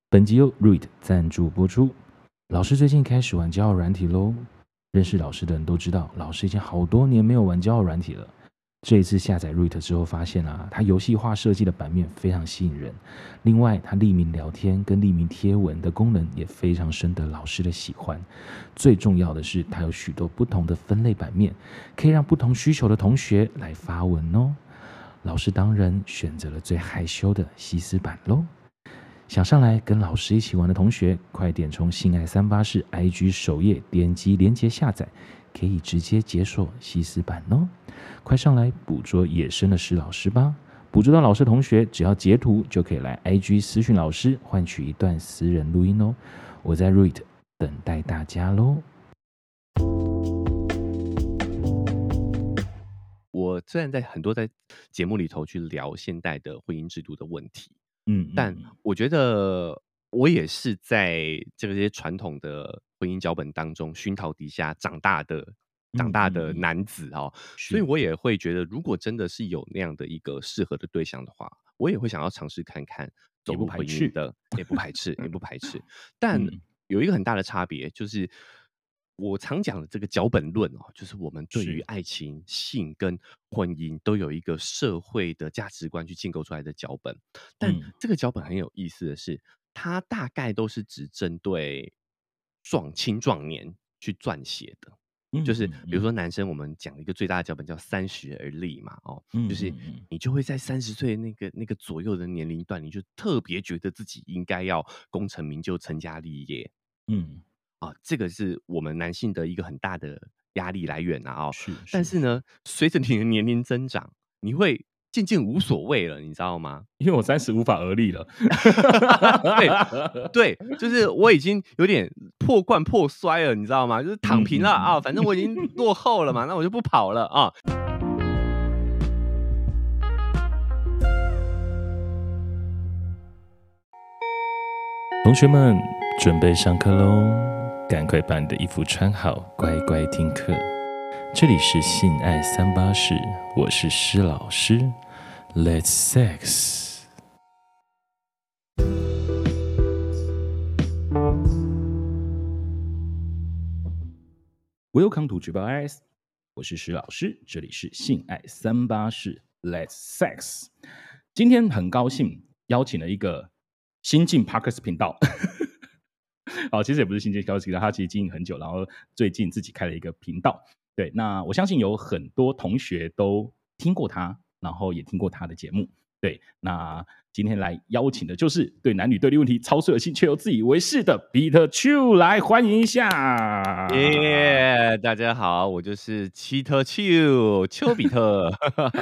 本集由 Root 赞助播出。老师最近开始玩交友软体喽。认识老师的人都知道，老师已经好多年没有玩交友软体了。这一次下载 Root 之后，发现它游戏化设计的版面非常吸引人。另外，它匿名聊天跟匿名贴文的功能也非常深得老师的喜欢。最重要的是，它有许多不同的分类版面，可以让不同需求的同学来发文哦。老师当然选择了最害羞的西斯版喽。想上来跟老师一起玩的同学，快点从性爱384 IG 首页点击连结下载，可以直接解锁西斯版哦。快上来捕捉野生的施老师吧！捕捉到老师同学，只要截图就可以来 IG 私讯老师，换取一段私人录音哦。我在 Root 等待大家喽。 我虽然在很多在节目里头去聊现代的婚姻制度的问题，但我觉得我也是在这些传统的婚姻脚本当中熏陶底下长大的男子哦，所以我也会觉得，如果真的是有那样的一个适合的对象的话，我也会想要尝试看看走入婚姻的，也不排斥，也不排斥。但有一个很大的差别，就是我常讲的这个脚本论哦，就是我们对于爱情、性跟婚姻都有一个社会的价值观去建构出来的脚本。但这个脚本很有意思的是，它大概都是只针对青壮年去撰写的。就是比如说男生，我们讲一个最大的脚本叫30而立嘛，就是你就会在30岁那个左右的年龄段，你就特别觉得自己应该要功成名就、成家立业。这个是我们男性的一个很大的压力来源啊。但是呢，随着你的年龄增长，你会渐渐无所谓了，你知道吗？ 因为我30无法而立了。 对，就是我已经有点破罐破摔了，你知道吗？就是躺平了啊，反正我已经落后了嘛，那我就不跑了啊。 同学们，准备上课喽！赶快把你的衣服穿好，乖乖听课。这里是性爱384，我是施老师。Let's sex。Welcome to GBS， 我是施老师，这里是性爱384 Let's sex。今天很高兴邀请了一个新进 Podcast 频道。好，其实也不是新进 Podcast 频道，他其实经营很久，然后最近自己开了一个频道。对，那我相信有很多同学都听过他，然后也听过他的节目。对，那今天来邀请的就是对男女对立问题超有兴趣却又自以为是的 Peter Chu， 来欢迎一下。 大家好，我就是Peter Chu， 丘比特。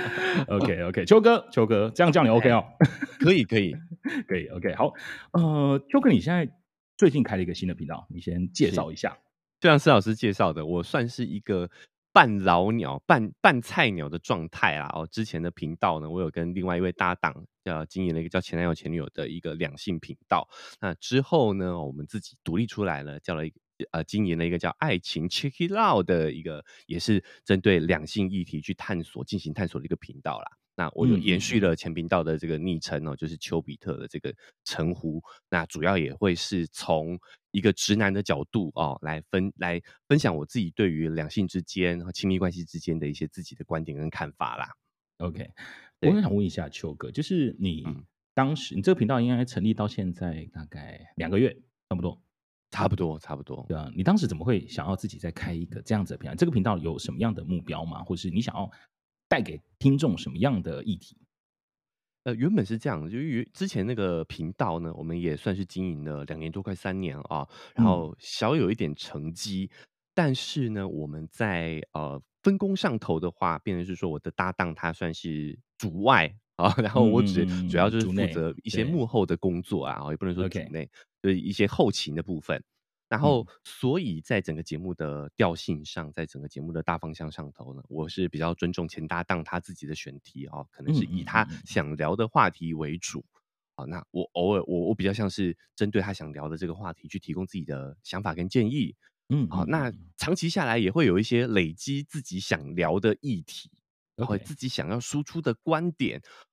OK， 丘哥，这样叫你 OK 哦？ 可以 ，OK， 好。丘哥，你现在最近开了一个新的频道，你先介绍一下。 就像施老师介绍的，我算是一个半老鸟、半菜鸟的状态啦。之前的频道呢，我有跟另外一位搭档经营了一个叫前男友前女友的一个两性频道。那之后呢，我们自己独立出来了，经营了一个叫爱情 Check It Out 的一个，也是针对两性议题去进行探索的一个频道啦。那我就延续了前频道的这个昵称就是丘比特的这个称呼。那主要也会是从一个直男的角度来分享我自己对于两性之间和亲密关系之间的一些自己的观点跟看法啦。 OK， 我很想问一下丘哥，就是你当时你这个频道应该成立到现在大概2个月，差不多。对啊，你当时怎么会想要自己再开一个这样子的频道？这个频道有什么样的目标吗？或是你想要带给听众什么样的议题？ 原本是这样的，就是之前那个频道呢，我们也算是经营了2年多，快3年啊，然后小有一点成绩，但是呢，我们在分工上头的话，变成是说我的搭档他算是主外啊，然后我主要就是负责一些幕后的工作啊，也不能说主内，就是一些后勤的部分。然后，所以在整个节目的调性上，在整个节目的大方向上头呢，我是比较尊重前搭档他自己的选题可能是以他想聊的话题为主。那我偶尔我比较像是针对他想聊的这个话题去提供自己的想法跟建议。那长期下来也会有一些累积自己想聊的议题，自己想要输出的观点。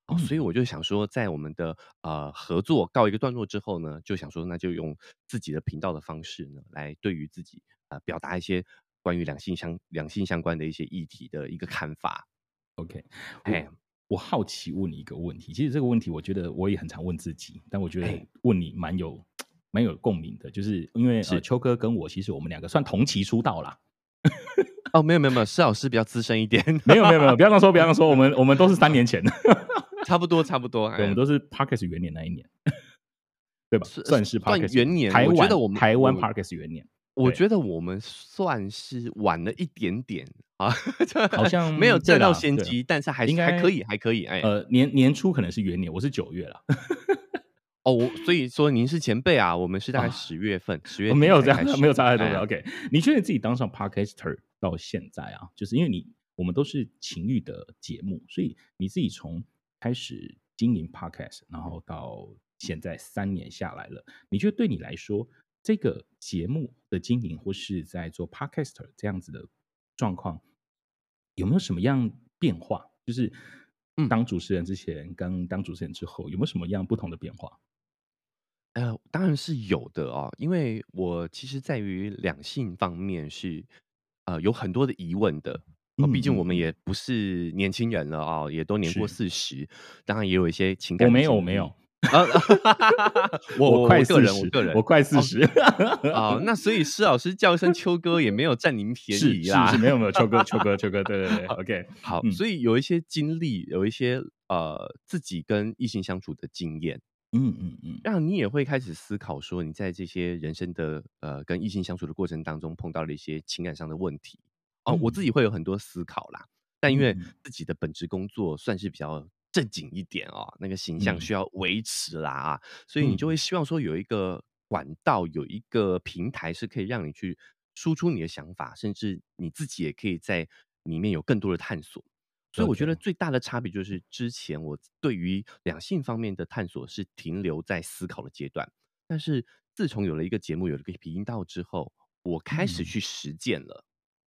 所以我就想说，在我们的合作告一个段落之后呢，就想说，那就用自己的频道的方式呢，来对于自己表达一些关于两性相关的一些议题的一个看法。 OK，我好奇问你一个问题，其实这个问题我觉得我也很常问自己，但我觉得问你蛮有共鸣的，就是因为秋哥跟我其实我们2个算同期出道啦。 没有，施老师比较资深一点。 没有，不要这样说，我们都是3年前的。 差不多。 对，我们都是 Podcast 元年那一年，对吧？算是 Podcast 元年。 台我觉得我们台湾 Podcast 元年， 我觉得我们算是晚了一点点啊， 好像没有占到先机，但是还可以。 年初可能是元年，我是9月啦。 所以说您是前辈啊，我们是大概10月份，10月没有这样，没有差太多的。OK， 你觉得自己当上 Podcaster 到现在啊，就是因为我们都是情欲的节目，所以你自己从开始经营 Podcast， 然后到现在3年下来了，你觉得对你来说，这个节目的经营或是在做 Podcaster 这样子的状况，有没有什么样变化？就是当主持人之前跟当主持人之后，有没有什么样不同的变化？ 当然是有的因为我其实在于两性方面是有很多的疑问的。毕竟我们也不是年轻人了也都年过40，当然也有一些情感。 我没有。 我快 40， 我快40。 那所以施老师叫一声秋哥也没有占您便宜啦。 是，没有秋哥，对。OK， 好，所以有一些经历，有一些自己跟异性相处的经验。让你也会开始思考说，你在这些人生的跟异性相处的过程当中，碰到了一些情感上的问题。我自己会有很多思考啦，但因为自己的本职工作算是比较正经一点那个形象需要维持啦所以你就会希望说有一个管道，有一个平台是可以让你去输出你的想法，甚至你自己也可以在里面有更多的探索。所以我觉得最大的差别就是，之前我对于两性方面的探索是停留在思考的阶段，但是自从有了一个节目，有了一个频道之后，我开始去实践了。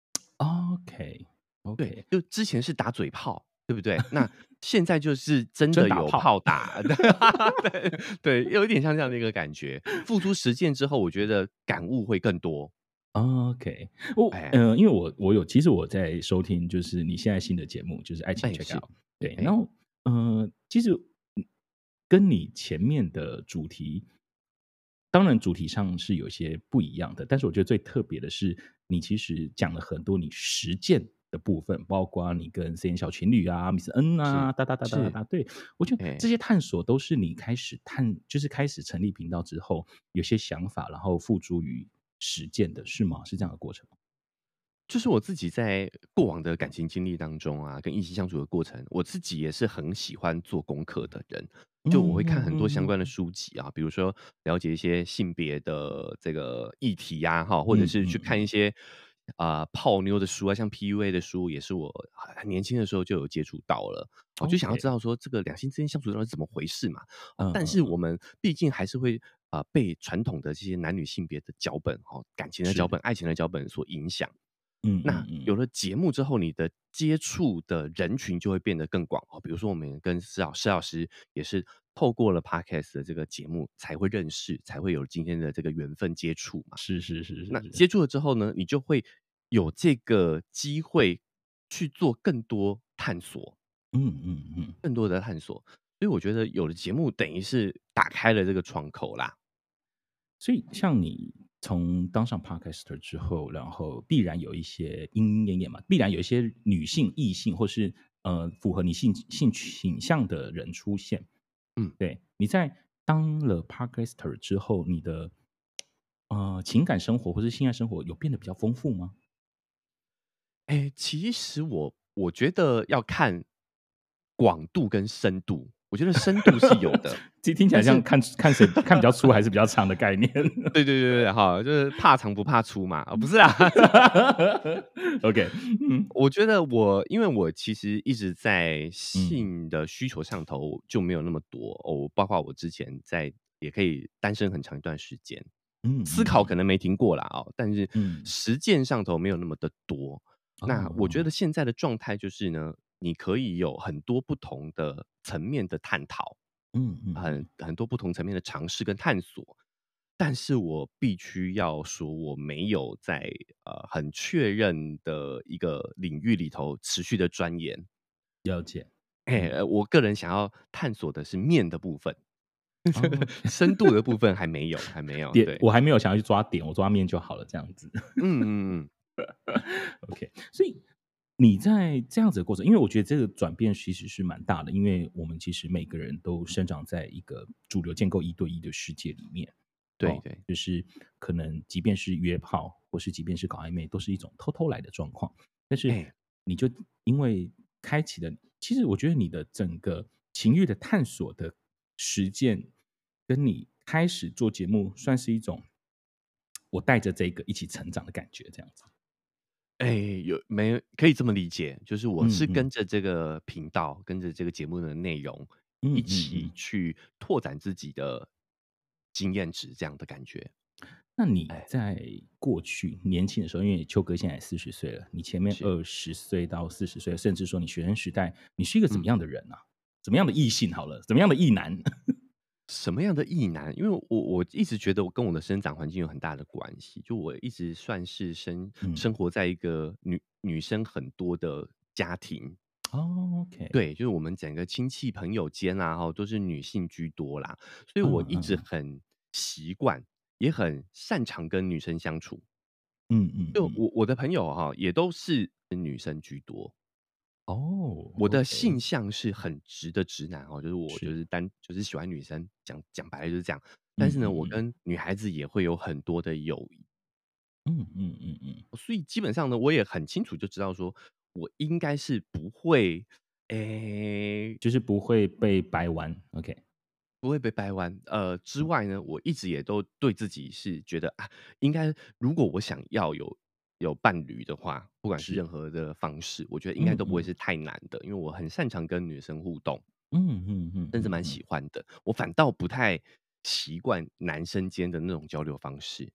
OK， 对，就之前是打嘴炮，对不对？那现在就是真的有炮打，对，有一点像这样的一个感觉。付诸实践之后，我觉得感悟会更多。 OK， 因为其实我在收听，就是你现在新的节目，就是《爱情 Check Out》。对，然后其实跟你前面的主题，当然主题上是有些不一样的，但是我觉得最特别的是，你其实讲了很多你实践的部分，包括你跟3小情侣啊、Miss N 啊，对，我觉得这些探索都是你开始就是开始成立频道之后，有些想法，然后付诸于实践的，是吗？是这样的过程吗？ 就是我自己在过往的感情经历当中跟异性相处的过程，我自己也是很喜欢做功课的人。就我会看很多相关的书籍比如说了解一些性别的这个议题或者是去看一些泡妞的书像 PUA 的书，也是我很年轻的时候就有接触到了。我就想要知道说这个两性之间相处到底是怎么回事嘛。但是我们毕竟还是会被传统的这些男女性别的脚本感情的脚本、爱情的脚本所影响。那有了节目之后，你的接触的人群就会变得更广比如说我们跟施老师也是透过了 Podcast 的这个节目才会认识，才会有今天的这个缘分接触嘛。 是。 那接触了之后呢，你就会有这个机会去做更多探索，更多的探索。所以我觉得有了节目，等于是打开了这个窗口啦。 所以像你从当上 Podcaster 之后，然后必然有一些莺莺燕燕嘛，必然有一些女性、异性或是符合你性倾向的人出现。对，你在当了 Podcaster 之后，你的情感生活或是性爱生活有变得比较丰富吗？ 其实我觉得要看广度跟深度。我觉得深度是有的， 听起来像看谁看比较粗还是比较长的概念。 对，就是怕长不怕粗嘛，不是啦。 OK， 我觉得因为我其实一直在性的需求上头就没有那么多包括我之前也可以单身很长一段时间，思考可能没停过啦但是实践上头没有那么的多。那我觉得现在的状态就是呢， 你可以有很多不同的层面的探讨，很多不同层面的尝试跟探索。但是我必须要说，我没有在很确认的一个领域里头持续的钻研。 了解。 我个人想要探索的是面的部分， OK， 深度的部分还没有，还没有。对， 我还没有想要去抓点，我抓面就好了，这样子。 嗯嗯嗯， OK，所以你在这样子的过程，因为我觉得这个转变其实是蛮大的，因为我们其实每个人都生长在一个主流建构一对一的世界里面。哦， 对对， 就是可能即便是约炮，或是即便是搞暧昧，都是一种偷偷来的状况。但是哎， 你就因为开启了，其实我觉得你的整个情欲的探索的实践，跟你开始做节目，算是一种我带着这个一起成长的感觉，这样子。 哎，没可以这么理解，就是我是跟嗯嗯着这个频道，跟着这个节目的内容，一起嗯嗯嗯。 去拓展自己的经验值，这样的感觉。 那你哎， 在过去年轻的时候，因为秋哥现在40岁了，你前面是， 20岁到40岁，甚至说你学生时代，你是一个怎么嗯。 样的人啊？怎么样的异性好了，怎么样的异男？ 什么样的异男？因为我一直觉得我跟我的生长环境有很大的关系，就我一直算是嗯， 生活在一个女生很多的家庭， 哦，OK， 对，就是我们整个亲戚朋友间啊，哈，都是女性居多啦，所以我一嗯嗯嗯直很习惯，也很擅长跟女生相处。 嗯嗯嗯， 就我的朋友哈，也都是女生居多。 哦我的 ，OK， 性向是很直的直男哦，就是我就是， 是就是喜欢女生，讲白了就是这样。但是呢， 嗯嗯嗯我跟女孩子也会有很多的友谊， 嗯嗯嗯嗯， 所以基本上呢，我也很清楚就知道说，我应该是不会，诶， 就是不会被掰弯，OK， 不会被掰弯。之外呢，我一直也都对自己是觉得啊，应该如果我想要有伴侣的话，不管是是， 任何的方式，我觉得应该嗯嗯都不会是太难的，因为我很擅长跟女生互动。 嗯嗯嗯甚至蛮嗯嗯喜欢的。我反倒不太习惯男生间的那种交流方式。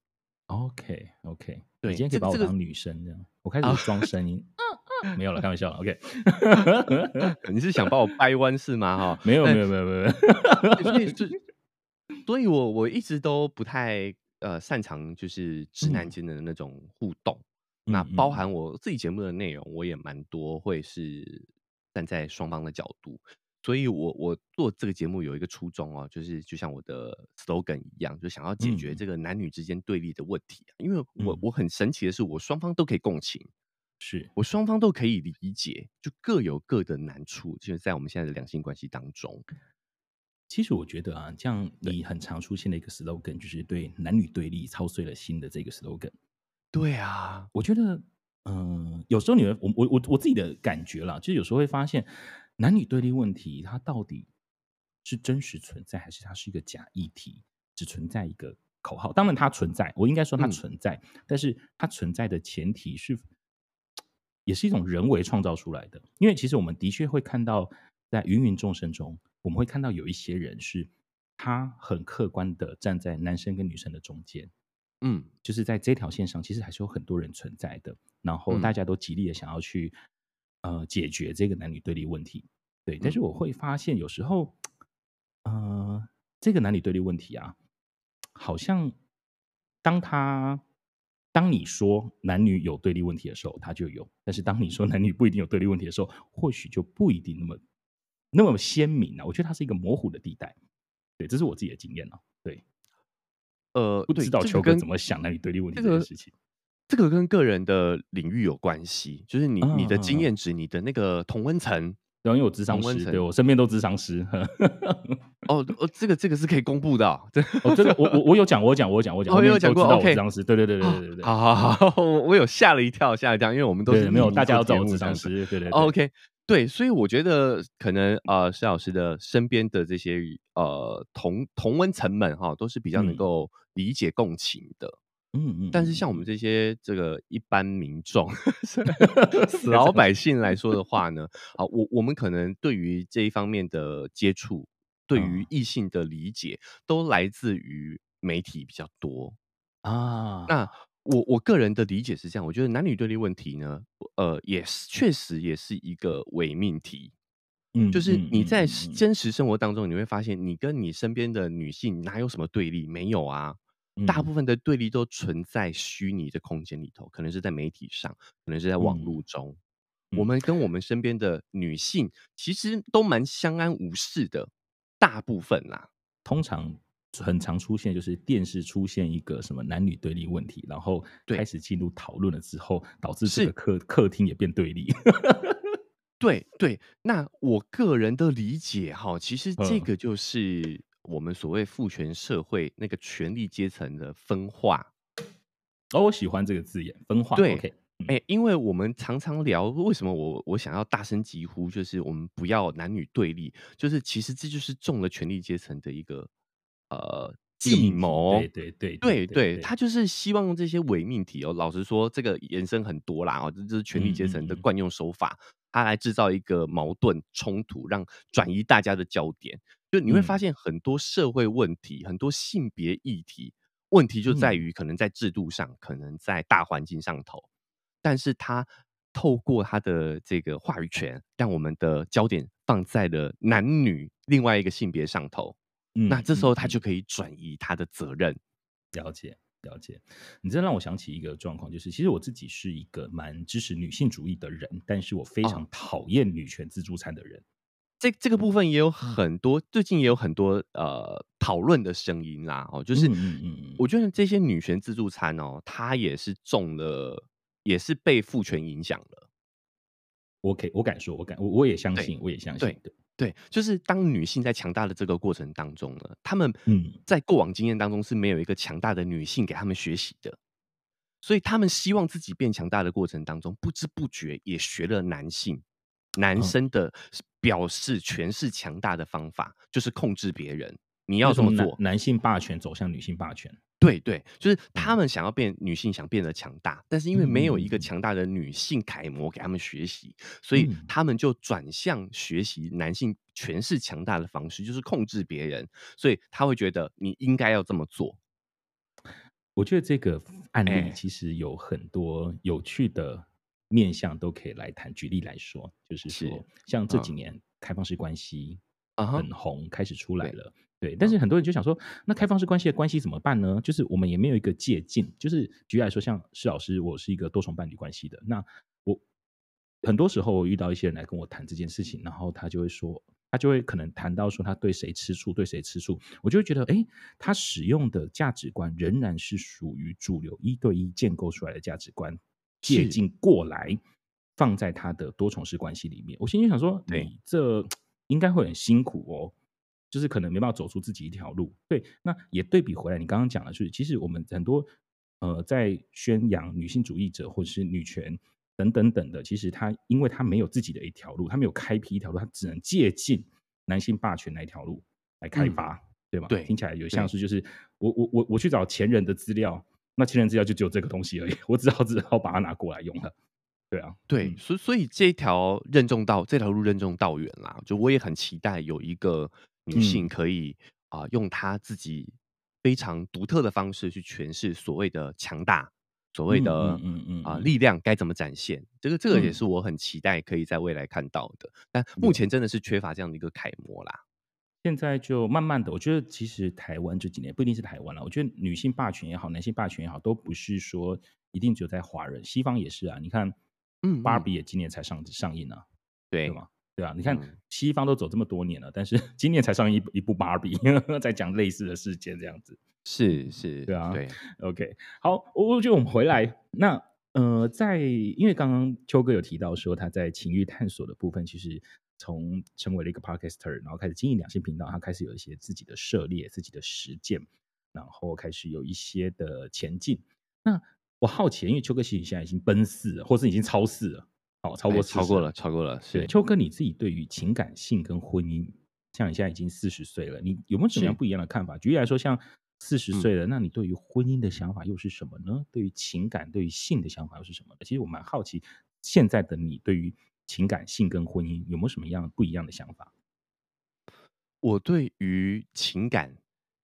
，OK OK，你今对， 天可以这个这个把我当女生这样，我开啊， 始装声音，没有了，开玩笑了，OK， 你是想把我掰弯是吗？哈， 没有没有没有没有， 对所以我一直都不太擅长就是直男嗯间的那种互动。那嗯嗯嗯， 包含我自己节目的内容，我也蛮多会是站在双方的角度。所以我做这个节目有一个初衷哦，就是就像我的 slogan 一样，就想要解决嗯这个男女之间对立的问题。因为我嗯， 我很神奇的是，我双方都可以共情， 是。 我双方都可以理解，就各有各的难处，就是在我们现在的两性关系当中。 其实我觉得啊，这样对你很常出现的一个 slogan，就是对男女对立操碎了心的这个 slogan。 对啊， 我觉得，有时候你会，我自己的感觉啦，就是有时候会发现，男女对立问题，它到底是真实存在，还是它是一个假议题，只存在一个口号？当然它存在，我应该说它嗯存在，但是它存在的前提是，也是一种人为创造出来的。因为其实我们的确会看到，在芸芸众生中，我们会看到有一些人是他很客观的站在男生跟女生的中间， 嗯就是在这条线上，其实还是有很多人存在的。然后大嗯家都极力的想要去解决这个男女对立问题，对。但是嗯我会发现，有时候，这个男女对立问题啊，好像当他当你说男女有对立问题的时候，他就有；但是当你说男女不一定有对立问题的时候，或许就不一定那么鲜明啊。我觉得它是一个模糊的地带。对，这是我自己的经验啊。对，不知对， 道秋哥怎么想男女对立问题这个这件事情。 这个跟个人的领域有关系，就是嗯你的嗯嗯， 经验值，你的那个同温层， 然后因为我咨商师，对， 同温层我身边都咨商师。 这个是可以公布的哦，这哦，这个我有讲，后面有讲过都知道我咨 ，OK， 商师。对对对对好， 对对对好，好，好，我有吓了一跳，吓了一跳，因为我们都是对，没有， 匿名做节大家都知道我目这样子。 咨商师。对对对， OK，对，所以我觉得可能施老师的身边的这些同温层们哈，都是比较能嗯够理解共情的。 嗯嗯但是嗯嗯像我们这些这个一般民众、 嗯， 死不要这样说。 老百姓来说的话呢，好，我们可能对于这一方面的接触，对于嗯异性的理解，都来自于媒体比较多。那啊， 我个人的理解是这样，我觉得男女对立问题呢，也是确实也是一个伪命题。就是你在真实生活当中，你会发现你跟你身边的女性哪有什么对立？没有啊，大部分的对立都存在虚拟的空间里头，可能是在媒体上，可能是在网络中。我们跟我们身边的女性其实都蛮相安无事的，大部分啦。 通常很常出现就是电视出现一个什么男女对立问题，然后开对， 始进入讨论了之后，导致这个是。 客厅也变对立。 对对，那我个人的理解哈，其实这嗯， 个就是我们所谓父权社会那个权力阶层的分化。 哦，我喜欢这个字眼，分化。 对， OK， 因为我们常常聊为什么我想要大声疾呼，就是我们不要男女对立，就是其实这就是中了权力阶层的一个计一个命题， 谋。 对对对对对对， 对对， 他就是希望用这些伪命题哦。老实说，这个延伸很多啦哦，这是权力阶层的惯用手法，他来制造一个矛盾冲突，让转移大家的焦点。就你会发现很多社会问题，很多性别议题，问题就在于可能在制度上，可能在大环境上头，但是他透过他的这个话语权，让我们的焦点放在了男女另外一个性别上头。那这时候他就可以转移他的责任。 了解了解。你这让我想起一个状况，就是其实我自己是一个蛮支持女性主义的人，但是我非常哦， 讨厌女权自助餐的人。 这个部分也有很多，最近也有很多讨论的声音啦。哦，就是我觉得这些女权自助餐哦，它也是中了，也是被父权影响了。 我敢说，我也相对， 信，我也相信， 对， 对， 对，就是当女性在强大的这个过程当中呢，她们嗯， 在过往经验当中是没有一个强大的女性给她们学习的，所以她们希望自己变强大的过程当中，不知不觉也学了男嗯， 生的表示权势强大的方法，就是控制别人，你就是从要这么做。 男性霸权走向女性霸权。 对对，就是他嗯们想要变女性想变得强大，但是因为没有一个强大的女性楷模给他们学习，所以嗯， 他们就转向学习男性权势强大的方式，就是控制别人。所以他会觉得你应该要这么做。 我觉得这个案例哎， 其实有很多有趣的面向都可以来谈。举例来说，就是是， 说，像这几嗯， 年开放式关系啊哈， 很红，开始出来对， 了，对。但是嗯， 很多人就想说，那开放式关系的关系怎么办呢？就是我们也没有一个界限。就是举例来说，像施老师，我是一个多重伴侣关系的，那我很多时候我遇到一些人来跟我谈这件事情，然后他就会说，他就会可能谈到说他对谁吃醋，对谁吃醋，我就会觉得，哎，他使用的价值观仍然是属于主流一对一建构出来的价值观，借是， 鉴过来放在他的多重式关系里面。我心里想说， 对， 你这应该会很辛苦哦，就是可能没办法走出自己一条路。对，那也对比回来，你刚刚讲的是，其实我们很多在宣扬女性主义者或者是女权等等等的，其实他因为他没有自己的一条路，他没有开辟一条路，他只能借鉴男性霸权那一条路来开嗯， 发，对吗？ 对， 听起来有像对。 是就是我去找前人的资料，那前人资料就只有这个东西而已，我只好把它拿过来用了。对啊， 对， 嗯所以这条路任重道远啦，就我也很期待有一个女性嗯可以用她自己非常独特的方式去诠释所谓的强大，所谓的力量该怎么展现。这个也是我很期待可以在未来看到的，但目有。 前真的是缺乏这样的一个楷模啦。 现在就慢慢的，我觉得其实台湾这几年不一定是台湾了，我觉得女性霸权也好，男性霸权也好，都不是说一定只有在华人，西方也是啊。你看嗯嗯， 芭比也今年才上映啊，对对， 吗？对啊，你看嗯， 西方都走这么多年了，但是今年才上映一部芭比，在讲类似的事件这样子。 是是， 对啊对， ，OK，好，我觉得我们回来，那因为刚刚秋哥有提到说他在情欲探索的部分，其实从成为了一个 podcaster，然后开始经营两性频道，他开始有一些自己的涉猎、自己的实践，然后开始有一些的前进。那我好奇，因为秋哥其实现在已经奔四了，或是已经超四了，好，超哎， 过40了。 超过了， 对， 是秋哥你自己对于情感性跟婚姻，像你现在已经40岁了，你有没有什么样是， 不一样的看法？举例来说，像40岁嗯。 了，那你对于婚姻的想法又是什么呢？对于情感、对于性的想法又是什么呢？其实我蛮好奇，现在的你对于情感、性跟婚姻有没有什么样不一样的想法？ 我对于情感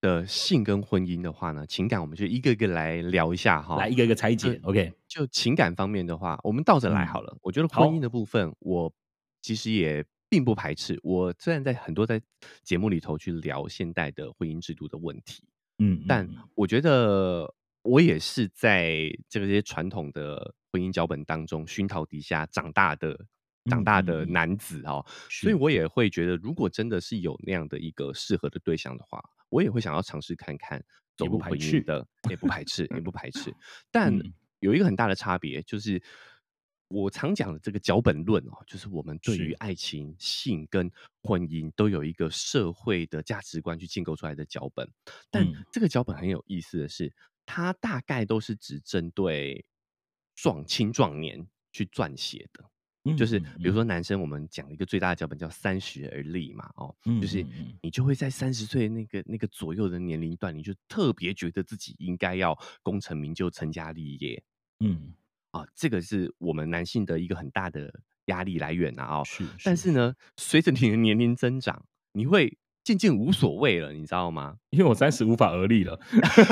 的性跟婚姻的话呢，情感我们就一个一个来聊一下哈。 来一个一个拆解，OK。 就情感方面的话，我们倒着来好了。我觉得婚姻的好。 部分，我其实也并不排斥。我虽然在很多节目里头去聊现代的婚姻制度的问题，但我觉得我也是在这些传统的婚姻脚本当中熏陶底下长大的男子哦，所以我也会觉得，如果真的是有那样的一个适合的对象的话，我也会想要尝试看看走入婚姻的，也不排斥，也不排斥。但有一个很大的差别，就是我常讲的这个脚本论哦，就是我们对于爱情、性跟婚姻都有一个社会的价值观去建构出来的脚本。但这个脚本很有意思的是，它大概都是只针对青壮年去撰写的。就是比如说男生，我们讲一个最大的脚本叫30而立嘛，哦，就是你就会在30岁那个左右的年龄段，你就特别觉得自己应该要功成名就、成家立业。这个是我们男性的一个很大的压力来源啊，但是呢，随着你的年龄增长，你会渐渐无所谓了，你知道吗？ 因为我30无法而立了。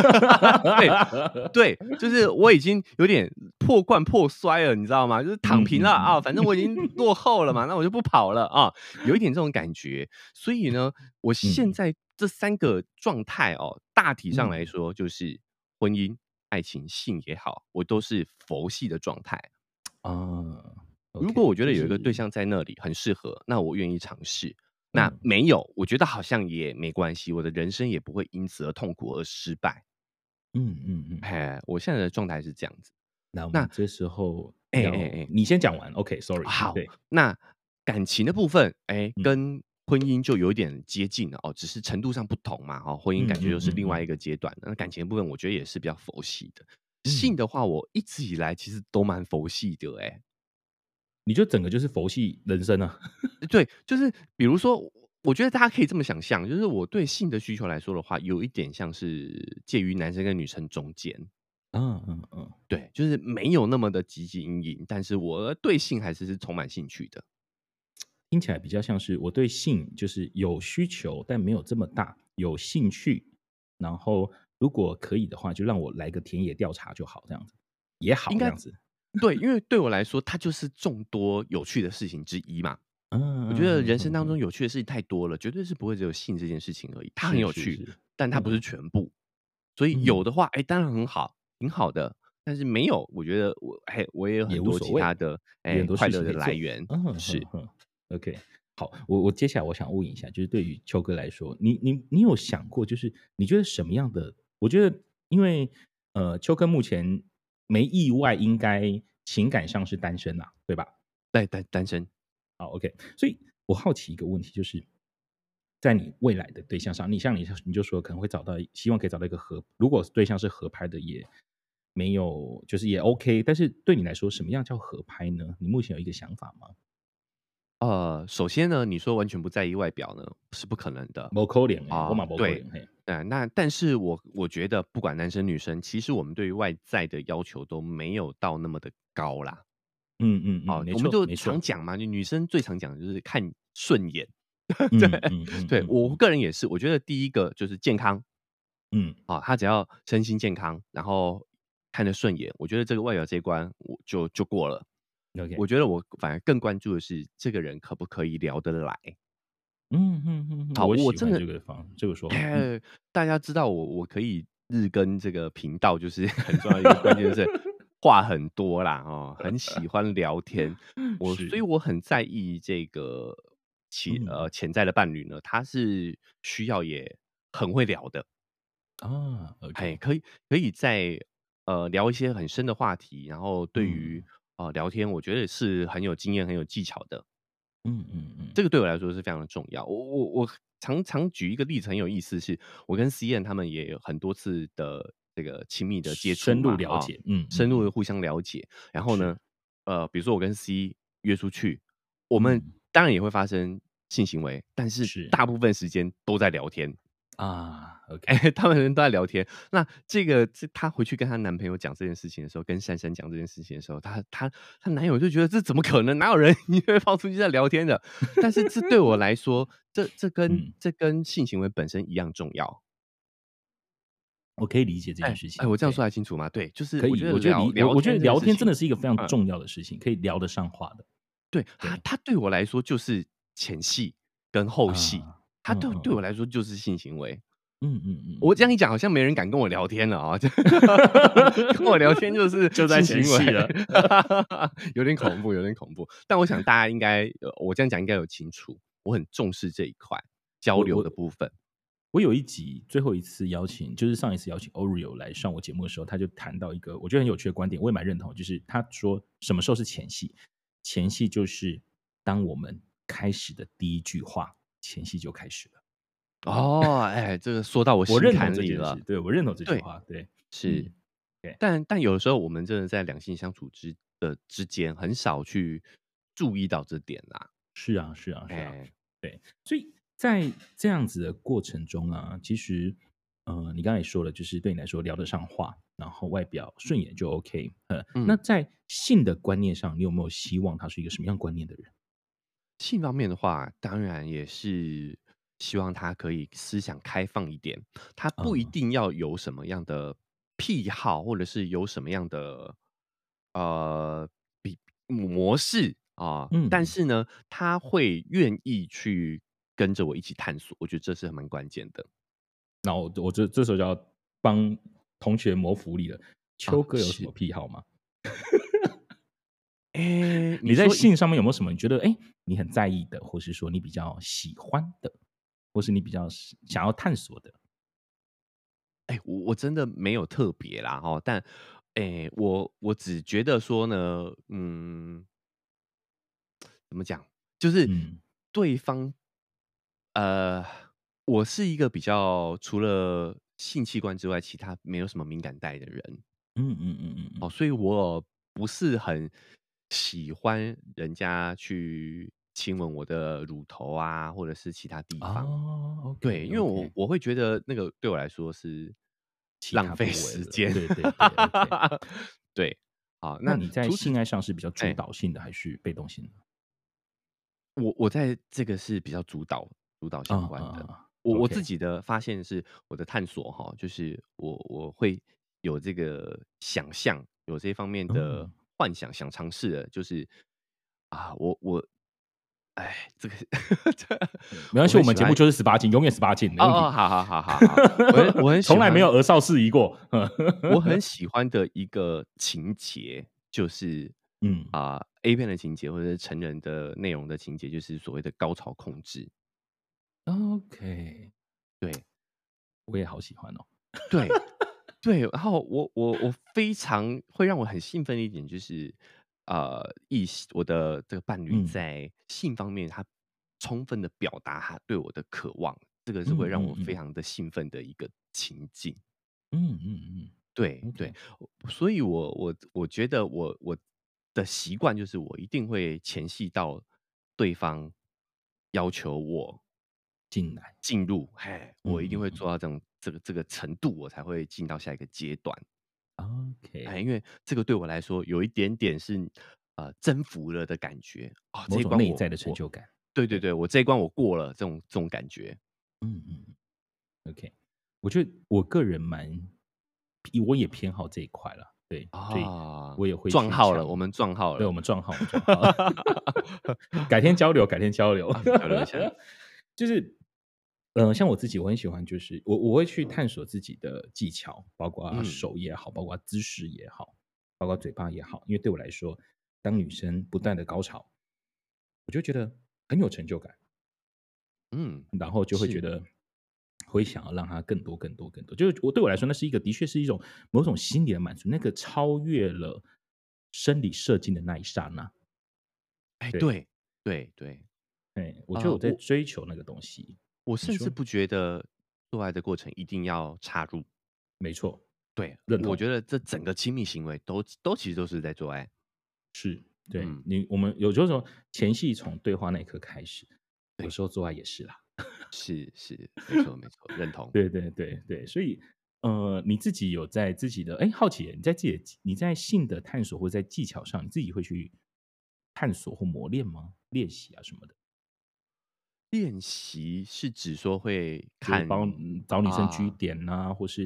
对，就是我已经有点破罐破摔了，你知道吗？就是躺平了啊，反正我已经落后了嘛，那我就不跑了啊，有一点这种感觉。所以呢，我现在这3个状态哦，大体上来说就是婚姻、爱情、性也好，我都是佛系的状态啊。如果我觉得有一个对象在那里很适合，那我愿意尝试。那没有，我觉得好像也没关系，我的人生也不会因此而痛苦而失败。我现在的状态是这样子。 那我们这时候你先讲完 ，OK，Sorry。 好，那感情的部分，跟婚姻就有点接近了哦，只是程度上不同嘛。婚姻感觉又是另外一个阶段。那感情的部分，我觉得也是比较佛系的。性的话，我一直以来其实都蛮佛系的， 你就整个就是佛系人生啊？ 对，就是比如说，我觉得大家可以这么想象，就是我对性的需求来说的话，有一点像是介于男生跟女生中间。对，就是没有那么的汲汲营营，但是我对性还是充满兴趣的。 听起来比较像是我对性就是有需求，但没有这么大，有兴趣。然后如果可以的话，就让我来个田野调查就好，这样子也好，这样子。 对，因为对我来说，它就是众多有趣的事情之一嘛。我觉得人生当中有趣的事情太多了，绝对是不会只有性这件事情而已。它很有趣，但它不是全部。所以有的话，当然很好，挺好的。但是没有，我觉得我也有很多其他的快乐的来源。是 OK。好，我接下来我想问一下，就是对于邱哥来说，你有想过，就是你觉得什么样的？我觉得，因为邱哥目前没意外，应该情感上是单身啦，对吧？ 对，单身。 好 ，OK。所以我好奇一个问题，就是在你未来的对象上，你就说可能会希望可以找到一个如果对象是合拍的，也没有，就是也 OK。但是对你来说，什么样叫合拍呢？你目前有一个想法吗？ 首先呢，你说完全不在意外表呢，是不可能的。 不可能啊，我嘛不可能。 但是我觉得不管男生女生，其实我们对于外在的要求都没有到那么的高啦。我们就常讲嘛，女生最常讲的就是看顺眼。对，我个人也是，我觉得第一个就是健康。他只要身心健康，然后看得顺眼，我觉得这个外表这一关我就过了。我觉得我反而更关注的是这个人可不可以聊得来。 好，我真的这个说法。 大家知道我可以日更这个频道，就是很重要一个关键就是话很多啦，很喜欢聊天。所以我很在意这个潜在的伴侣呢，他是需要也很会聊的啊。 可以在聊一些很深的话题，然后对于聊天，我觉得是很有经验、很有技巧的。这个对我来说是非常的重要。我常举一个例子，很有意思，是我跟 CN 他们也有很多次的这个亲密的接触， 深入了解， 深入的互相了解。然后呢，比如说我跟 C 约出去，我们当然也会发生性行为，但是大部分时间都在聊天。 OK。 他们人都在聊天。那她回去跟她男朋友讲这件事情的时候，跟珊珊讲这件事情的时候，她男友就觉得这怎么可能？哪有人因为放出去在聊天的？但是这对我来说，这跟性行为本身一样重要。 我可以理解这件事情。 我这样对， 说还清楚吗？对，就是可以， 我觉得我觉得我觉得聊天真的是一个非常嗯， 重要的事情，可以聊得上话的。 对， 对它对我来说就是前戏跟后戏， 啊， 它对我来说就是性行为。我这样一讲，好像没人敢跟我聊天了啊！跟我聊天就是就在性行为， 前戏了。 有点恐怖，有点恐怖。但我想大家应该，我这样讲应该有清楚，我很重视这一块交流的我我部分。 我有一集最后一次邀请，就是上一次邀请 Oreo 来上我节目的时候，他就谈到一个我觉得很有趣的观点，我也蛮认同，就是他说什么时候是前戏？前戏就是当我们开始的第一句话，前戏就开始了。 哦，哎，这个说到我心我认同坎里了。 这件事，对，我认同这句对， 话，对， 是， 对， 但有的时候我们真的在两性相处之间，很少去注意到这点啦。 是啊，是啊，是啊， 哎， 对，所以在这样子的过程中啊，其实，你刚才也说了，就是对你来说聊得上话，然后外表顺眼就 OK，那嗯， 在性的观念上，你有没有希望他是一个什么样观念的人？ 性方面的话，当然也是希望他可以思想开放一点，他不一嗯定要有什么样的癖好，或者是有什么样的呃比模式啊，但嗯， 是呢，他会愿意去跟着我一起探索，我觉得这是蛮关键的然后我这时候就要帮同学谋福利了。 啊。 秋哥有什么是， 癖好吗？ 哎，你你在说性上面有没有什么你觉得你很在意的，或是说你比较喜欢的，或是你比较想要探索的？ 哎，我真的没有特别啦哈，但哎，我只觉得说呢，怎么讲，就是嗯对方，呃，我是一个比较除了性器官之外，其他没有什么敏感带的人。哦， 嗯。 所以我不是很喜欢人家去亲吻我的乳头啊，或者是其他地方。 哦对， ，OK 因为我 OK， 我会觉得那个对我来说是其他浪费部位了， 时间。 对对对，OK。 对，好，那那你在除此性爱上是比较主哎， 导性的还是被动性的？ 我在这个是比较主导相关的。我自 OK， 己的发现是我的探索哈，就是我会有这个想象，有这方面的嗯， 幻想，想尝试的，就是啊，哎，这个这没关系，我们节目我很喜欢就是18禁，永远18禁，没问题。 好好好好好，我很喜从来没有欢额少事宜过。 我很喜欢的一个情节，就是嗯 A 片的情节或者是成人的内容的情节，就是所谓的高潮控制。 ，OK， 对我也好喜欢哦。 对对，然后我非常会让我很兴奋的一点就是，我的这个伴侣嗯在性方面，他充分的表达他对我的渴望，这个是会嗯让我非嗯嗯常的兴奋的一个情境。对， OK， 所以我觉得我的习惯就是我一定会前戏到对方要求我进来， 进入，嘿，我一定会嗯嗯做到这个程度，我才会进到下一个阶段。哎， ，OK， 因为这个对我来说有一点点是征服了的感觉啊，这某一关种内在的成就感。对， 对对对，我这一关我过了，这种感觉。 嗯。OK，我觉得我个人我也偏好这一块了，对，所以啊， 我也会撞号了， 去抢。 我们撞号对， 了。 我们撞号，我们撞号，改天交流，改天交流。 交流一下。 就是，像我自己，我很喜欢，就是我会去探索自己的技巧，包括嗯手也好，包括姿势也好，包括嘴巴也好，因为对我来说，当女生不断的高潮，我就觉得很有成就感。 嗯， 然后就会觉是， 得会想要让它更多、更多、更多。就是对我来说，那是一个的确是一种某种心理的满足，那个超越了生理射精的那一刹那。 哎， 对， 对对对， 我觉得我在我追求那个东西。 我你说甚至不觉得做爱的过程一定要插入， 没错， 对， 认同我觉得这整个亲密行为都其实都是在做爱。 是。对嗯， 我们有时候前戏从对话那一刻开始，有对， 时候做爱也是啦。 是，没错没错，认同。 对对对对，所以你自己有在自己的好奇耶，你在性的探索或者在技巧上，你自己会去探索或磨练吗？练习啊什么的， 练习是指说会就是看找女生 G 啊， 点啊，或是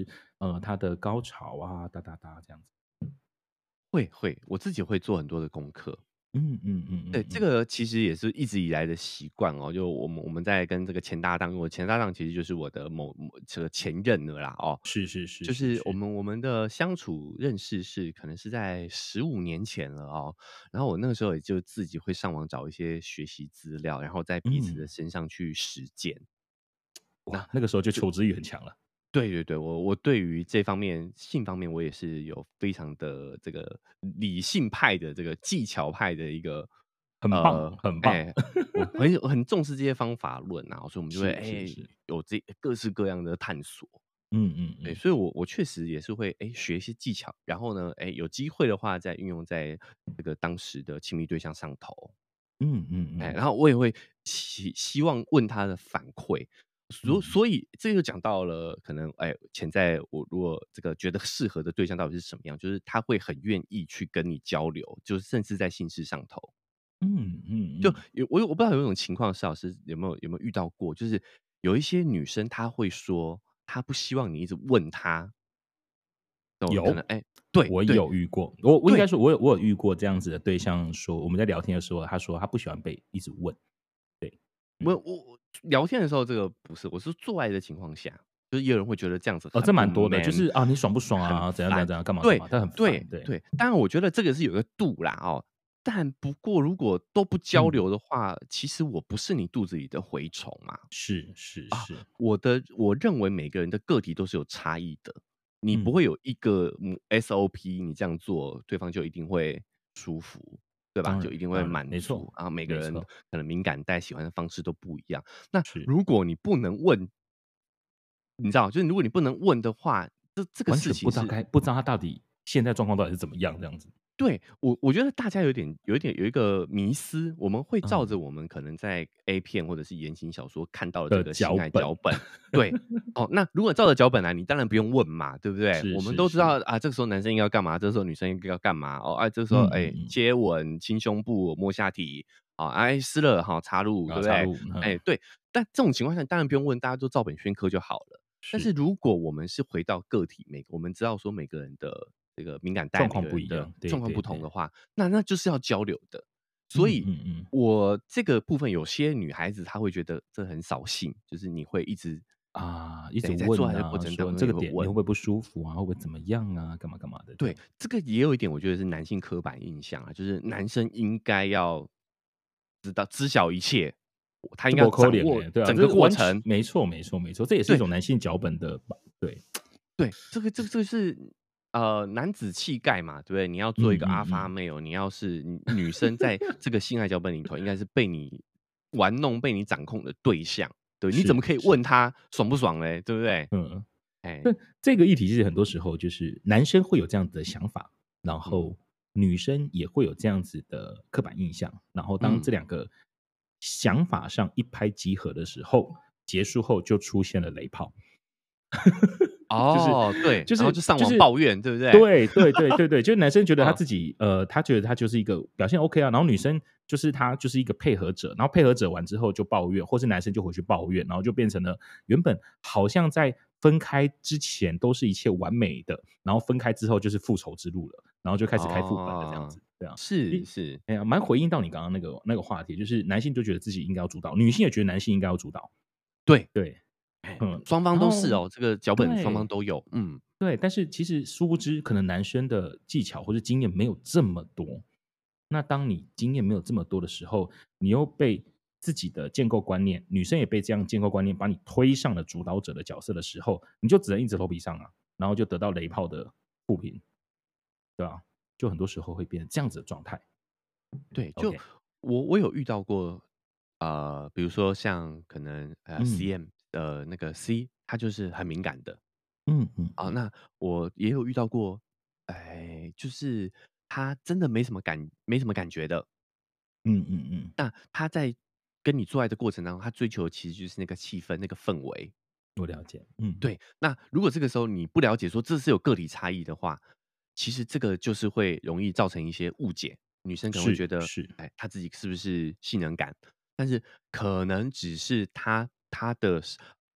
他的高潮啊，哒哒哒这样子。 会，我自己会做很多的功课。对，这嗯。 个其实也是一直以来的习惯哦。就我们在跟这个前搭档，我前搭档其实就是我的这个前任了啦哦。 是是是就是我是是。 们我们的相处认识可能是在15年前了哦。然后我那个时候也就自己会上网找一些学习资料，然后在彼此的嗯。 身上去实践。那哇，那个时候就求知欲很强了。 对对对，我对于这方面性方面，我也是有非常的这个理性派的这个技巧派的一个很棒很棒。 哎，我很重视这些方法论啊，所以我们就会是是是。 有这各式各样的探索。对， 嗯。 所以我确实也是会学一些技巧，然后呢，有机会的话再运用在这个当时的亲密对象上头。然后我也会希望问他的反馈。所以这就讲到了可能潜在我如果这个觉得适合的对象到底是什么样，就是他会很愿意去跟你交流，就是甚至在性事上头。就我不知道有一种情况，施老师有没有遇到过，就是有一些女生她会说，她不希望你一直问她。可能有， 对我对有遇过。我应该对， 说我有遇过这样子的对象说，我们在聊天的时候，他说他不喜欢被一直问。对。 我聊天的时候这个不是，我是做爱的情况下，就是也有人会觉得这样子哦， 很不这蛮多的，就 man， 是啊，你爽不爽很啊？怎样怎样烦。 怎样，干嘛干对嘛，但很烦。对。 对对，当然我觉得这个是有一个度啦哦。但不过如果都不交嗯。 流的话，其实我不是你肚子里的蛔虫嘛。 是是啊， 是。 我认为每个人的个体都是有差异的，你不嗯。 会有一个SOP，你这样做对方就一定会舒服，对吧？ 当然就一定会当然， 满足。 没错然后每个人没错。 可能敏感带喜欢的方式都不一样。那是。 如果你不能问，你知道，就是如果你不能问的话，这个完全事情是不知道他到底现在状况到底是怎么样这样子。 对，我觉得大家有一个迷思，我们会照着嗯。 我们可能在 A 片或者是言情小说看到的这的个性脚本。 爱脚本。对。那如果照着脚本来，你当然不用问嘛，对不对？ 是我们是是。 都知道啊，这个时候男生应该要干嘛，这个时候女生应该要干嘛这个时候嗯。 接吻、亲胸部、摸下体湿了插入，对不对？ 然后插入。 对。但这种情况下当然不用问，大家都照本宣科就好了。但是是。 如果我们是回到个体，我们知道说每个人的这个敏感带， 状每个人的况不一样。对状况不对对。 同的话，那就是要交流的。所以， 嗯。 我这个部分有些女孩子她会觉得这很扫兴，就是你会一直啊，一直在做爱的过问啊， 程当中说这个你会问。 点你会不会不舒服啊？会不会怎么样啊？干嘛干嘛的。 对， 对。 这个也有一点我觉得是男性刻板印象啊，就是男生应该要知晓一切，他应该要这么抠掌握脸哎，对啊， 整个这是完全过程。 没错没错没错，这也是一对， 种男性脚本的吧。对。 对，这个是男子气概嘛，对不对？你要做一个 alpha 嗯。 male，你要是女生在这个性爱脚本里头，应该是被你玩弄、被你掌控的对象。对，你怎么可以是是。 问他爽不爽嘞？对不对？ 嗯。 哎， 但这个议题其实很多时候就是男生会有这样子的想法，然嗯后女生也会有这样子的刻板印象，然后当这嗯， 两个想法上一拍即合的时候，结束后就出现了雷炮。就是对，然后就是就上就是网抱怨，对不对？ 对对对对对，就是男生觉得他嗯， 自己他觉得他就是一个表现 OK 啊，然后女生就是他就是一个配合者，然后配合者完之后就抱怨，或是男生就回去抱怨，然后就变成了原本好像在分开之前都是一切完美的，然后分开之后就是复仇之路了，然后就开始开副本了这样子。对啊。 是是， 哎呀，蛮回应到你刚刚那个话题，就是男性就觉得自己应该要主导，女性也觉得男性应该要主导。 对， 对。 双方然后都是哦，这个脚本双方对都有。 对，但是其实殊不知，可能男生的技巧或者经验没有这么多。那当你经验没有这么多的时候，你又被自己的建构观念，女生也被这样建构观念把你推上了主导者的角色的时候，你就只能硬着头皮上啊，然后就得到雷炮的负评，对吧？就很多时候会变成这样子的状态。 对，就 OK。 我有遇到过，比如说像可能嗯 CM 的那个 C，他就是很敏感的。 嗯。 那我也有遇到过，就是他真的没什么感觉的。 嗯。 那他在跟你做爱的过程当中，他追求的其实就是那个气氛、那个氛围。 我了解。嗯。 对，那如果这个时候你不了解说这是有个体差异的话，其实这个就是会容易造成一些误解。女生可能会觉得， 是是。 她自己是不是性能感？但是可能只是她的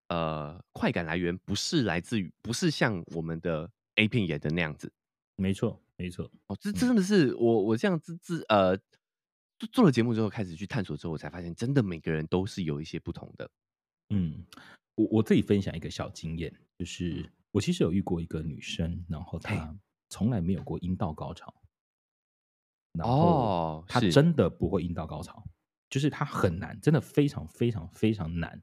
快感来源不是来自于，不是像我们的 A 片演的那样子。 没错，没错。 这真的是我这样做了节目之后开始去探索之后，我才发现，真的每个人都是有一些不同的。 我自己分享一个小经验，就是我其实有遇过一个女生，然后她从来没有过阴道高潮，然后她真的不会阴道高潮，就是她很难，真的非常非常非常难。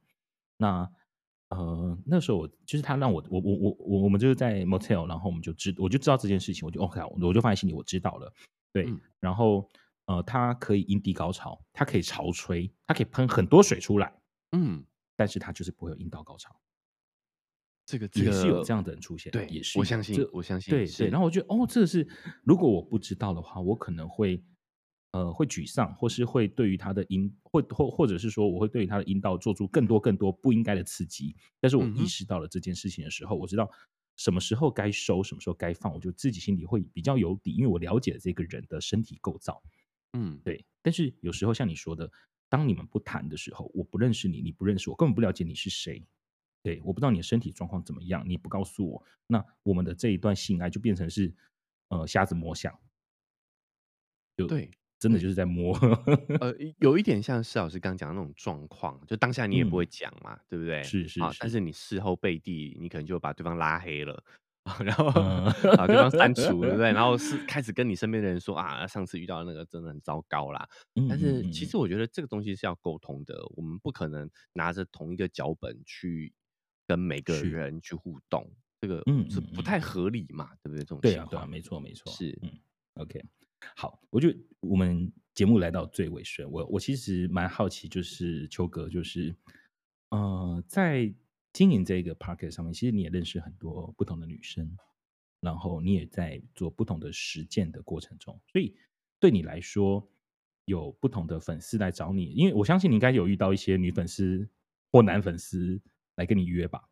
那时候就是她让我们就是在 motel， 然后我就知道这件事情，我就 OK， 我就放在心里，我知道了。对，然后她可以阴蒂高潮，她可以潮吹，她可以喷很多水出来，但是她就是不会有阴道高潮。 这个也是有这样的人出现， 对， 也是我相信， 对对。然后我觉得这个是如果我不知道的话，我可能会沮丧，或是会对于他的或者是说我会对于他的阴道做出更多不应该的刺激。但是我意识到了这件事情的时候，我知道什么时候该收，什么时候该放，我就自己心里会比较有底，因为我了解了这个人的身体构造。对。但是有时候像你说的，当你们不谈的时候，我不认识你，你不认识我，根本不了解你是谁。对，我不知道你的身体状况怎么样，你不告诉我，那我们的这一段性爱就变成是瞎子摸象， 对， 真的就是在摸。 有一点像施老师刚讲的那种状况，就当下你也不会讲嘛，对不对？ 是， 但是你事后背地，你可能就把对方拉黑了，然后把对方删除，对不对？然后是开始跟你身边的人说上次遇到那个真的很糟糕啦。但是其实我觉得这个东西是要沟通的，我们不可能拿着同一个脚本去跟每个人去互动，这个是不太合理嘛，对不对？这种情况， 对啊，没错， 是 OK。好，我觉得我们节目来到最尾声，我其实蛮好奇，就是邱哥，就是在经营这个 podcast 上面，其实你也认识很多不同的女生，然后你也在做不同的实践的过程中，所以对你来说，有不同的粉丝来找你，因为我相信你应该有遇到一些女粉丝或男粉丝来跟你约吧？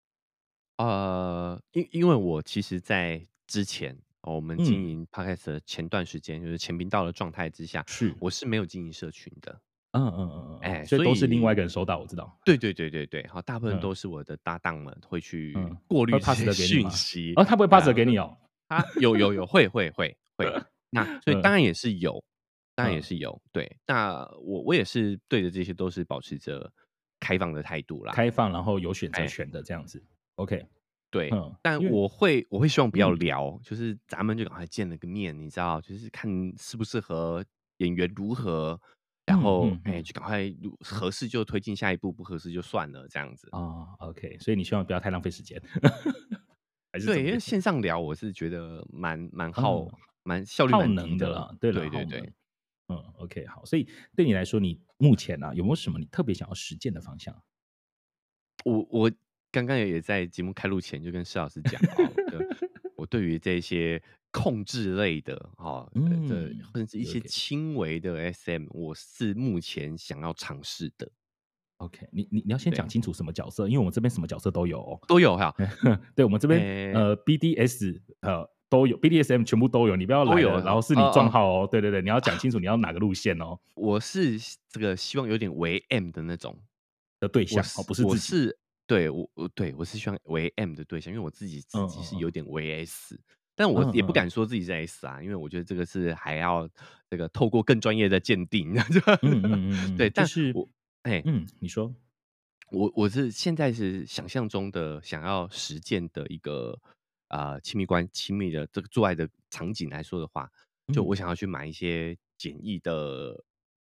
因为我其实在之前我们经营 podcast 的前段时间，就是前频道的状态之下，我是没有经营社群的。 所以都是另外一个人收到，我知道。 对，好，大部分都是我的搭档们会去过滤这些讯息。 他不会 pass 给你哦？ 他有会。那所以当然也是有，对，那我也是对着这些都是保持着开放的态度啦， 开放，然后有选择权的这样子。OK， 对，但我会希望不要聊，就是咱们就赶快见了个面，你知道，就是看适不适合，演员如何，然后就赶快合适就推进下一步，不合适就算了，这样子。 OK， 所以你希望不要太浪费时间。 对，因为线上聊我是觉得蛮效率蛮低的啦。对。OK， 好，所以对你来说，你目前有没有什么你特别想要实践的方向？ 我刚刚也在节目开录前就跟施老师讲我对于这些控制类的或者是一些轻微的 SM， 我是目前想要尝试的。 OK， 你要先讲清楚什么角色，因为我们这边什么角色都有哦， 都有哈。 对，我们这边BDS 都有 ，BDSM 全部都有，你不要来了，然后是你撞号哦。对，你要讲清楚你要哪个路线哦。 我是这个希望有点为 M 的那种的对象，不是自己。 我是希望为 M 的对象，因为我自己是有点为 S，但我也不敢说自己是 S 啊，因为我觉得这个是还要这个透过更专业的鉴定。对，但是你说， 我是现在是想象中的想要实践的一个亲密的这个做爱的场景来说的话，就我想要去买一些简易的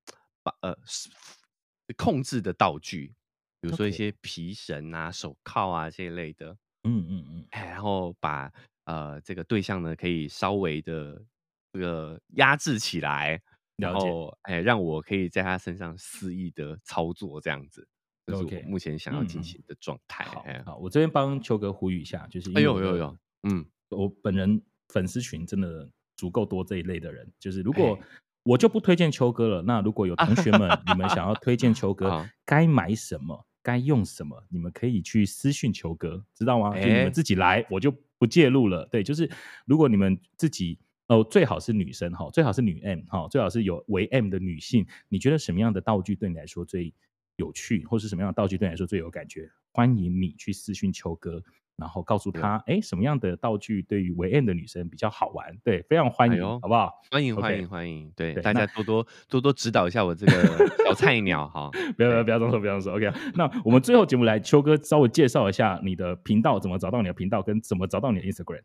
控制的道具。比如说一些皮绳啊、手铐啊这一类的，然后把这个对象呢可以稍微的这个压制起来，然后让我可以在他身上肆意的操作，这样子，这是我目前想要进行的状态。 好，我这边帮邱哥呼吁一下，就是我本人粉丝群真的足够多这一类的人，就是如果我就不推荐邱哥了，那如果有同学们你们想要推荐邱哥，该买什么？该用什么？你们可以去私讯邱哥，知道吗？就你们自己来，我就不介入了。对，就是如果你们自己最好是女生最好是女 M 最好是有为 M 的女性，你觉得什么样的道具对你来说最有趣，或是什么样的道具对你来说最有感觉？ 欢迎你去私讯秋哥，然后告诉他，什么样的道具对于维 N 的女生比较好玩？对，非常欢迎，好不好？ 欢迎，对，大家多多指导一下我这个小菜鸟哈。 不要这样说 ，OK。那我们最后节目来，秋哥稍微介绍一下你的频道，怎么找到你的频道，跟怎么找到你的 Instagram。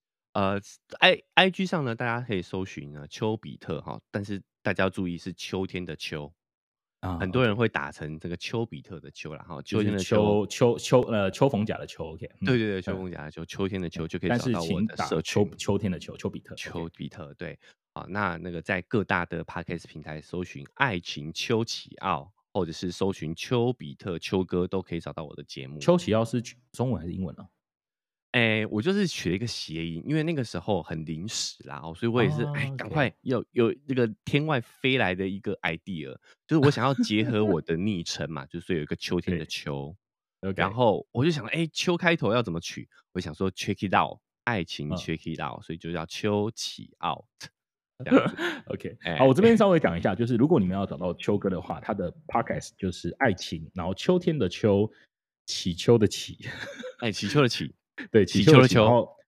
IG 上呢，大家可以搜寻呢丘比特哈，但是大家要注意是秋天的秋。很多人会打成这个丘比特的丘啦，哈，秋天的秋逢甲的秋 ，OK， 对，秋逢甲的秋，秋天的秋就可以找到我的社群。 秋天的秋，丘比特， 丘比特，对，好，那个在各大的 Podcast 平台搜寻“爱情丘启奥”，或者是搜寻丘比特丘哥，都可以找到我的节目。 丘启奥是中文还是英文呢？ 我就是取了一个谐音，因为那个时候很临时啦，所以我也是赶快有那个天外飞来的一个 idea，就是我想要结合我的昵称嘛，就是有一个秋天的秋，然后我就想，秋开头要怎么取？我想说 check it out， 爱情 check it out，所以就叫丘启out。这样子 OK， 好，我这边稍微讲一下，就是如果你们要找到秋哥的话，他的 podcast 就是爱情，然后秋天的秋，祈秋的祈， 祈秋的祈。 对，祈秋的秋，然后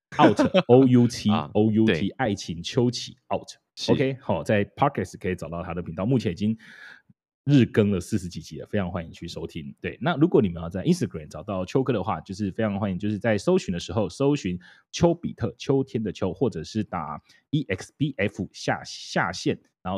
out， 爱情秋启 out。OK， 好，在 Podcast 可以找到他的频道，目前已经日更了40几集了，非常欢迎去收听。对，那如果你们要在 Instagram 找到秋哥的话，就是非常欢迎，就是在搜寻的时候搜寻丘比特，秋天的秋，或者是打 EXBF 下线，然后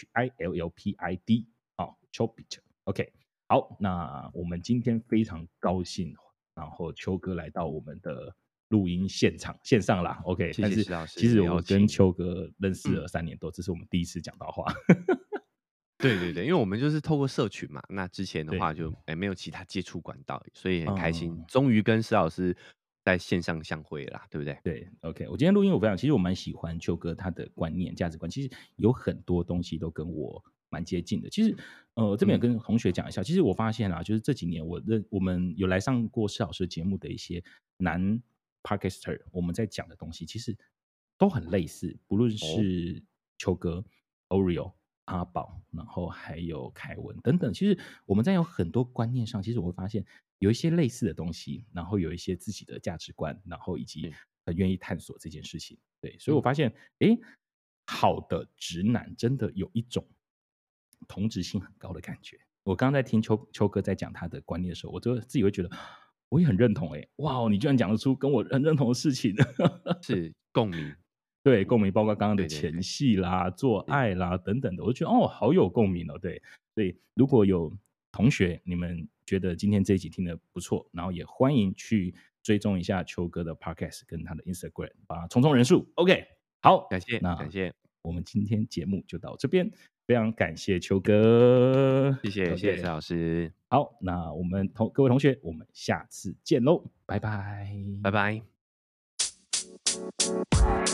CHILLPID， 好，丘比特。OK， 好，那我们今天非常高兴。然后秋哥来到我们的录音线上啦 ，OK。但是其实我跟秋哥认识了3年多，这是我们第一次讲到话。 对，因为我们就是透过社群嘛，那之前的话就没有其他接触管道，所以很开心，终于跟施老师在线上相会啦，对不对？ 对 ，OK。我今天录音其实我蛮喜欢秋哥他的观念价值观，其实有很多东西都跟我蛮接近的。其实这边也跟同学讲一下，其实我发现就是这几年我们有来上过施老师节目的一些男 podcaster， 我们在讲的东西其实都很类似，不论是秋哥、Oreo、阿宝，然后还有凯文等等，其实我们在有很多观念上，其实我会发现有一些类似的东西，然后有一些自己的价值观，然后以及很愿意探索这件事情。对，所以我发现好的直男真的有一种同质性很高的感觉。我刚刚在听秋哥在讲他的观念的时候，我就自己会觉得我也很认同。哇，你居然讲得出跟我很认同的事情。 是共鸣。 对，共鸣包括刚刚的前戏啦、做爱啦等等的，我就觉得好有共鸣哦。对，所以如果有同学你们觉得今天这一集听得不错，然后也欢迎去追踪一下秋哥的 podcast 跟他的 Instagram， 把它冲人数。OK， 好， 感谢。 我们今天节目就到这边，非常感谢秋哥， 谢谢施老师。 好，那我们各位同学，我们下次见喽，拜拜， 拜拜。